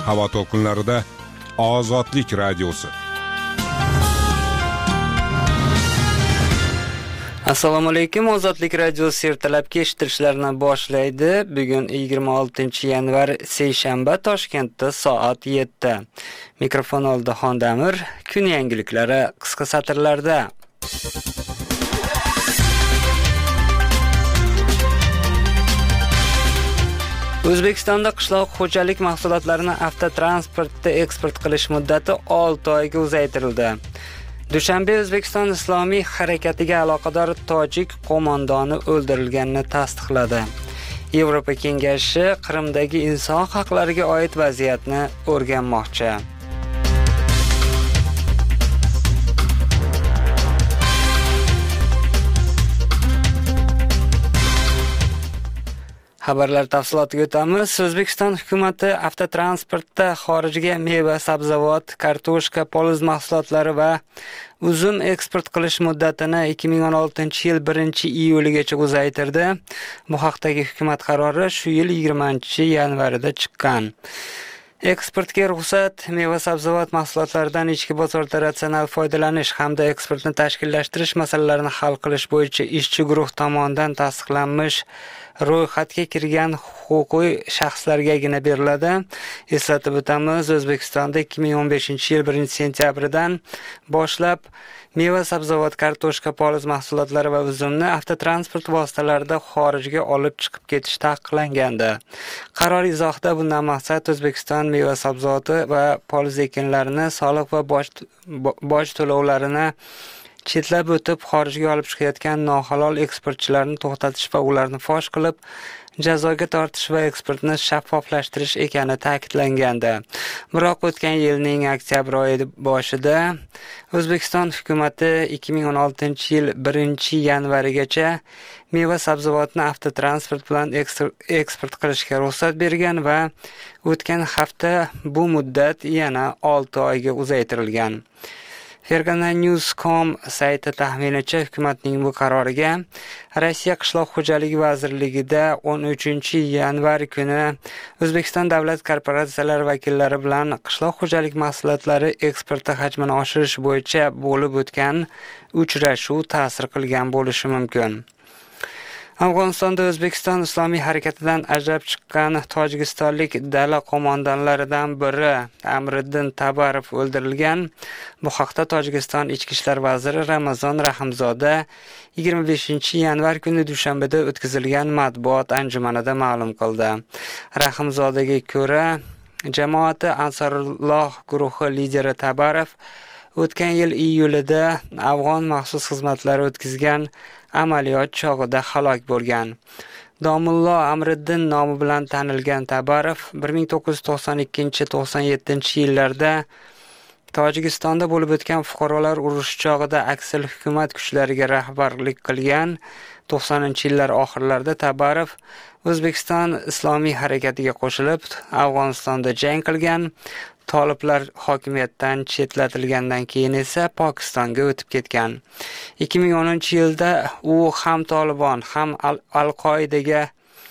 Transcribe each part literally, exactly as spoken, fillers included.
havo to'lqinlarida Ozodlik radiosi. Assalomu alaykum. Ozodlik radiosi ertalabki eshittirishlarni boshlaydi. Bugun yigirma oltinchi yanvar seshanba, Toshkentda soat yetti. Mikrofon oldida Xondamir. Kun yangiliklari qisqa satrlarda. O'zbekistonda qishloq xo'jalik mahsulotlarini avtotransportda eksport qilish muddati olti oyga uzaytirildi. Dushanbe O'zbekiston Islomiy harakatiga aloqador tojik qo'mondoni o'ldirilganini tasdiqladi. Yevropa Kengashi Qrimdagi inson haqlariga oid vaziyatni o'rganmoqchi. Xabarlar tafsilotiga o'tamiz. O'zbekiston hukumati avtotransportda xorijga meva, sabzavot, kartoshka, poliz mahsulotlari va uzum eksport qilish muddatini ikki ming o'n oltinchi yil birinchi iyuligacha uzaytirdi. Bu haqdagi hukumat qarori shu yil yigirmanchi yanvarida chiqqan. Eksportga ruxsat meva sabzavot mahsulotlaridan ichki bozorda ratsional foydalanish hamda eksportni tashkillashtirish masalalarini hal qilish bo'yicha ishchi guruh tomonidan tasdiqlanmish ro'yxatga kirgan huquqiy shaxslargagina beriladi. Eslatib o'tamiz, O'zbekistonda ikki ming o'n beshinchi yil birinchi sentyabridan boshlab meva sabzavot, kartoshka, poliz mahsulotlari va uzumni avtotransport vositalarida xorijga olib chiqib ketish taqiqlangandi. Qaror izohida bundan maqsad O'zbekiston meva sabzavoti va poliz ekinlarini soliq va boj boj to'lovlarini chetlab o'tib xorijga olib chiqayotgan nohalol eksportchilarni to'xtatish va ularni fosh qilib jazoga tortish va eksportni shaffoflashtirish ekani ta'kidlangandi. Biroq o'tgan yilning oktyabr oyi boshida O'zbekiston hukumati ikki ming o'n oltinchi yil birinchi yanvarigacha meva sabzavotni avtotransport bilan eksport qilishga ruxsat bergan va o'tgan hafta bu muddat yana olti oyga uzaytirilgan. Fergana News dot com sayti taxminicha hukumatning bu qaroriga Rossiya Qishloq xo'jaligi vazirligida o'n uchinchi yanvar kuni O'zbekiston davlat korporatsiyalari vakillari bilan qishloq xo'jalik mahsulotlari eksporti hajmini oshirish bo'yicha bo'lib o'tgan uchrashuv ta'sir qilgan bo'lishi mumkin. Afg'onistonda O'zbekiston Islomiy harakatidan ajrab chiqqan tojikistonlik dala qo'mondonlaridan biri Amriddin Tabarov o'ldirilgan. Bu haqda Tojikiston Ichki ishlar vaziri Ramazon Rahimzoda yigirma beshinchi yanvar kuni Dushanbeda o'tkazilgan matbuot anjumanida ma'lum qildi. Rahimzodaga ko'ra, jamoati Ansarulloh guruhi lideri Tabarov o'tgan yil iyulida Afg'on maxsus xizmatlari o'tkazgan amaliyot chog'ida halok bo'lgan. Domullo Amriddin nomi bilan tanilgan Tabarov bir ming to'qqiz yuz to'qson ikkinchi to'qson yettinchi yillarda Tojikistonda bo'lib o'tgan fuqarolar urushi chog'ida aksil hukumat kuchlariga rahbarlik qilgan. to'qsoninchi yillar oxirlarida Tabarov O'zbekiston Islomiy harakatiga qo'shilib Afg'onistonda jang qilgan. Toliblar hokimiyatdan chetlatilgandan keyin esa Pokistonga o'tib ketgan. ikki ming o'ninchi yilda u ham Tolibon, ham Al-Qoidaga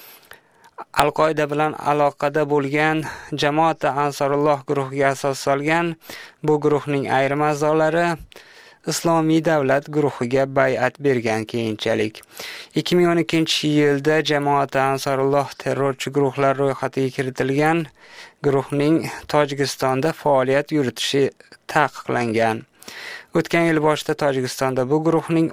Al-Qoida bilan aloqada bo'lgan jamoati Ansarulloh guruhiga asos solgan. Bu guruhning ayrim a'zolari Islomiy davlat guruhiga bay'at bergan keyinchalik. ikki ming o'n ikkinchi yilda jamoati Ansarulloh terrorchi guruhlar ro'yxatiga kiritilgan. Guruhning Tojikistonda faoliyat yuritishi taqiqlangan. O'tgan yil boshida Tojikistonda bu guruhning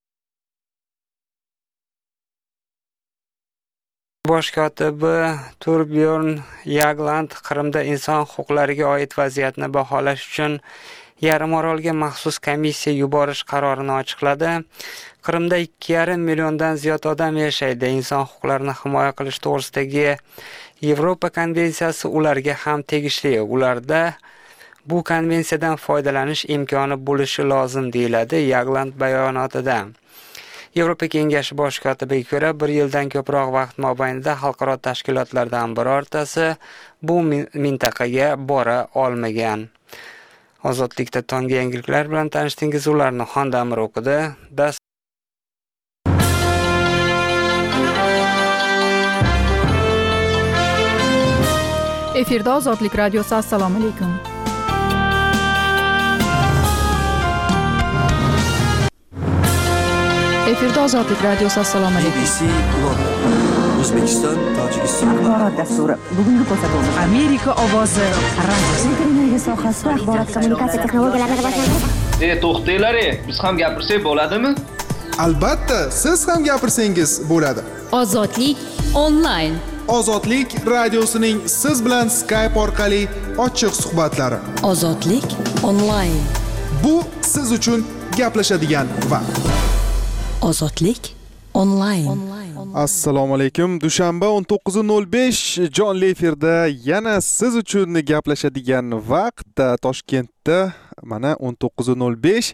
bosh kotibi Torbjorn Jagland Qrimda inson huquqlariga oid vaziyatni baholash uchun yarim orolga maxsus komissiya yuborish qarorini ochiqladi. Qrimda ikki yarim milliondan ziyod odam yashaydi. Inson huquqlarini himoya qilish to'g'risidagi Yevropa konvensiyasi ularga ham tegishli. Ularda bu konvensiyadan foydalanish imkoni bo'lishi lozim deyiladi Jagland bayonotida. Yevropa Kengashi bosh kotibiga ko'ra, bir yildan ko'proq vaqt mobaynida xalqaro tashkilotlardan birortasi bu mintaqaga bora olmagan. Ozodlikda tonggi yangiliklar bilan tanishdingiz, ularni Xondamir o'qidi. Efirda Ozodlik radiosi. Assalomu alaykum. Efirda Ozodlik radiosi. Assalomu alaykum. B B C London, O'zbekiston, Tojikiston axborot dasturi. Bugungi ko'rsatuvimiz Amerika ovozi radiosi. Energiya sohasida axborot kommunikatsiya texnologiyalarini rivojlantirish. E, to'xtanglar, biz ham gapirsak bo'ladimi? Albatta, siz ham gapirsangiz bo'ladi. Ozodlik onlayn. Ozodlik radiosining siz bilan Skype orqali ochiq suhbatlari. Ozodlik onlayn. Bu siz uchun gaplashadigan vaqt. Ozodlik onlayn. Assalomu alaykum. Dushanba o'n to'qqiz nol besh jonli efirda yana siz uchun gaplashadigan vaqt. Toshkentda mana o'n to'qqiz nol besh.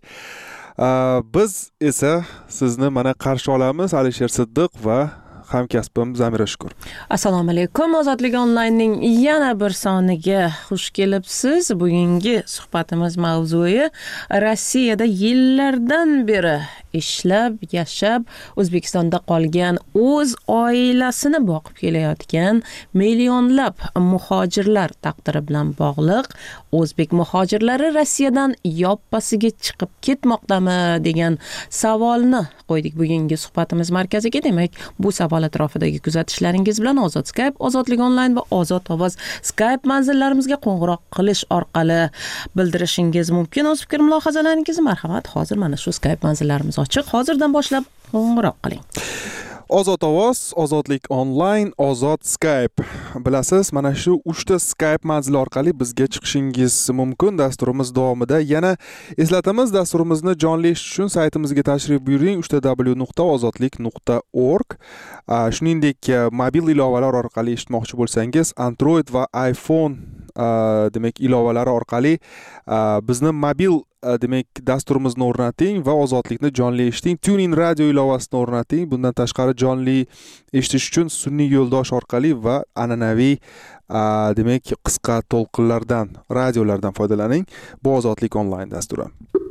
Biz esa sizni mana qarshi olamiz. Alisher Siddiq va hamkasbim Zamira Shukur. Assalomu alaykum. Ozodlik onlaynning yana bir soniga xush kelibsiz. Bugungi suhbatimiz mavzui Rossiyada yillardan beri ishlab, yashab, O'zbekistonda qolgan, o'z oilasini boqib kelayotgan millionlab muhojirlar taqdiri bilan bog'liq. O'zbek muhojirlari Rossiyadan yoppasiga chiqib ketmoqdami degan savolni qo'ydik bugungi suhbatimiz markaziga. Demak, bu savol atrofidagi kuzatishlaringiz bilan Ozod Skype, Ozodlik onlayn va Ozod ovoz Skype manzillarimizga qo'ng'iroq qilish orqali bildirishingiz mumkin. O'z fikr mulohazalaringizni marhamat, hozir mana shu Skype manzillarimiz ochiq. Hozirdan boshlab qo'ng'iroq qiling. Ozod ovoz, Ozodlik onlayn, Ozod Skype. Bilasiz, mana shu uchta Skype manzili orqali bizga chiqishingiz mumkin. Dasturimiz davomida yana eslatamiz, dasturimizni jonli eshitish uchun saytimizga tashrif buyuring w w w nuqta ozodlik nuqta org. Shuningdek, mobil ilovalar orqali eshitmoqchi bo'lsangiz, Android va iPhone demak ilovalari orqali bizni mobil demak dasturimizni o'rnating va ozodlikni jonli eshiting. TuneIn radio ilovasini o'rnating. Bundan tashqari jonli eshitish uchun sun'iy yo'ldosh orqali va an'anaviy demak qisqa to'lqinlardan, radiolardan foydalaning. Bu Ozodlik onlayn dasturi.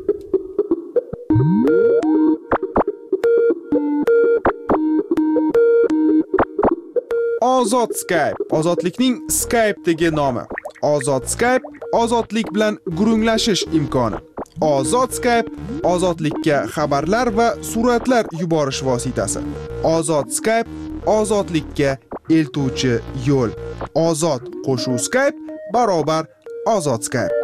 Ozod Skype, ozodlikning Skype'dagi nomi. Ozod Skype, ozodlik bilan gurunglashish imkoni. Ozod Skype, ozodlikka xabarlar va suratlar yuborish vositasi. Ozod Skype, ozodlikka eltuvchi yo'l. Ozod qo'shuv Skype barobar Ozod Skype.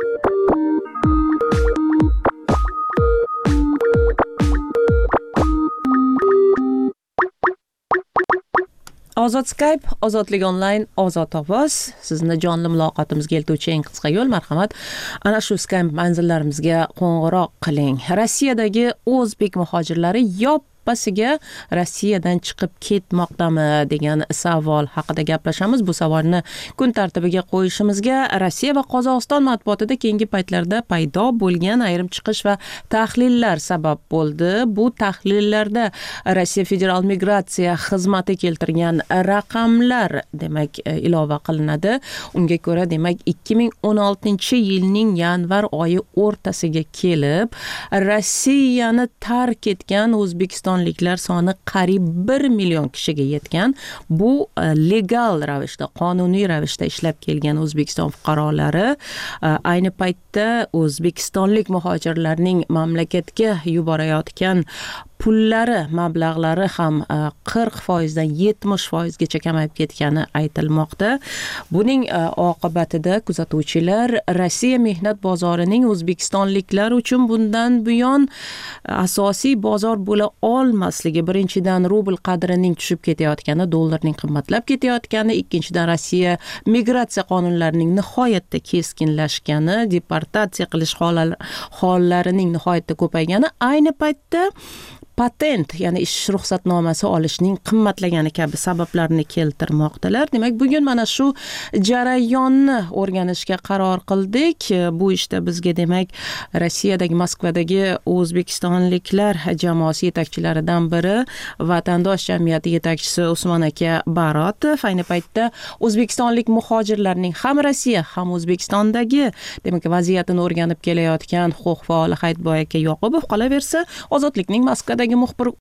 Ozod Skype, Ozodlik onlayn, Ozod ovoz sizni jonli muloqotimizga eltuvchi eng qisqa yo'l. Marhamat, ana shu Skype manzillarimizga qo'ng'iroq qiling. Rossiyadagi o'zbek muhojirlari yop yoppasiga Rossiyadan chiqib ketmoqdami degan savol haqida gaplashamiz. Bu savolni kun tartibiga qo'yishimizga Rossiya va Qozog'iston matbuotida keyingi paytlarda paydo bo'lgan ayrim chiqish va tahlillar sabab bo'ldi. Bu tahlillarda Rossiya Federal migratsiya xizmati keltirgan raqamlar demak ilova qilinadi. Unga ko'ra demak ikki ming o'n oltinchi yilning yanvar oyi o'rtasiga kelib Rossiyani tark etgan O'zbekiston liklar soni qariyb bir million kishiga yetgan. Bu legal ravishda, qonuniy ravishda ishlab kelgan O'zbekiston fuqarolari ayni paytda o'zbekistonlik muhojirlarning mamlakatga yuborayotgan pullari, mablag'lari ham qirq foizdan yetmish foizgacha kamayib ketgani aytilmoqda. Buning oqibatida kuzatuvchilar Rossiya mehnat bozorining o'zbekistonliklar uchun bundan buyon asosiy bozor bo'la olmasligi, birinchidan rubl qadrining tushib ketayotgani, dollarning qimmatlab ketayotgani, ikkinchidan Rossiya migratsiya qonunlarining nihoyatda keskinlashgani, deportatsiya qilish hollarining nihoyatda ko'paygani, ayni paytda patent, ya'ni ish ruxsatnomasi olishning qimmatlagani kabi sabablarni keltirmoqdalar. Demak, bugun mana shu jarayonni o'rganishga qaror qildik. Bu ishda bizga demak Rossiyadagi, Moskvadagi o'zbekistonliklar jamoasi yetakchilaridan biri, vatandosh jamiyati yetakchisi Usmon aka Barotov, ayni paytda o'zbekistonlik muhojirlarning ham Rossiya, ham O'zbekistondagi demak vaziyatini o'rganib kelayotgan huquq faoli Hayitboy aka Yoqubov, qolaversa Ozodlikning Moskvadagi muxbir